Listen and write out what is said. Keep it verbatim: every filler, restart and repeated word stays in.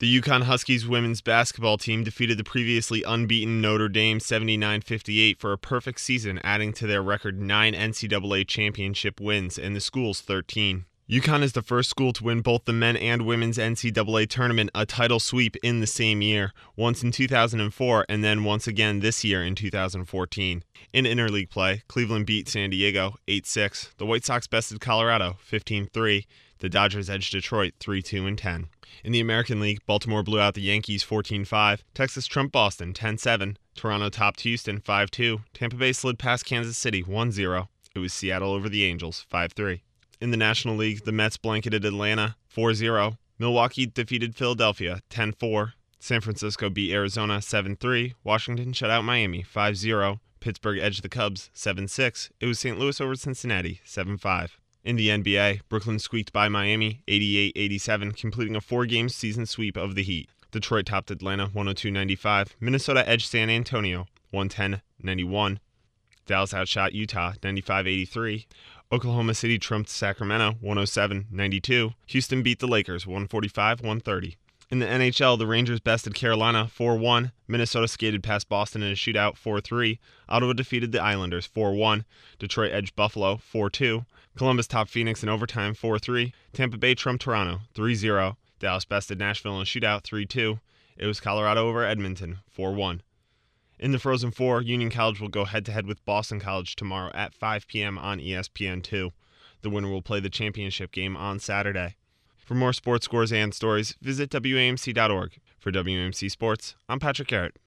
The UConn Huskies women's basketball team defeated the previously unbeaten Notre Dame seventy-nine fifty-eight for a perfect season, adding to their record nine N C double A championship wins and the school's thirteen. UConn is the first school to win both the men and women's N C double A tournament, a title sweep in the same year, once in two thousand four and then once again this year in two thousand fourteen. In interleague play, Cleveland beat San Diego eight six. The White Sox bested Colorado fifteen three. The Dodgers edged Detroit three two and ten. In the American League, Baltimore blew out the Yankees fourteen five. Texas trumped Boston ten seven. Toronto topped Houston five two. Tampa Bay slid past Kansas City one zero. It was Seattle over the Angels five three. In the National League, the Mets blanketed Atlanta four zero. Milwaukee defeated Philadelphia ten four. San Francisco beat Arizona seven three. Washington shut out Miami five zero. Pittsburgh edged the Cubs seven six. It was Saint Louis over Cincinnati seven five. In the N B A, Brooklyn squeaked by Miami eighty-eight eighty-seven, completing a four-game season sweep of the Heat. Detroit topped Atlanta one oh two ninety-five. Minnesota edged San Antonio one ten ninety-one. Dallas outshot Utah ninety-five eighty-three. Oklahoma City trumped Sacramento one oh seven ninety-two. Houston beat the Lakers one forty-five one thirty. In the N H L, the Rangers bested Carolina four one. Minnesota skated past Boston in a shootout four three. Ottawa defeated the Islanders four one. Detroit edged Buffalo four two. Columbus topped Phoenix in overtime four three. Tampa Bay trumped Toronto three zero. Dallas bested Nashville in a shootout three two. It was Colorado over Edmonton four one. In the Frozen Four, Union College will go head-to-head with Boston College tomorrow at five p.m. on E S P N two. The winner will play the championship game on Saturday. For more sports scores and stories, visit W A M C dot org. For W A M C Sports, I'm Patrick Garrett.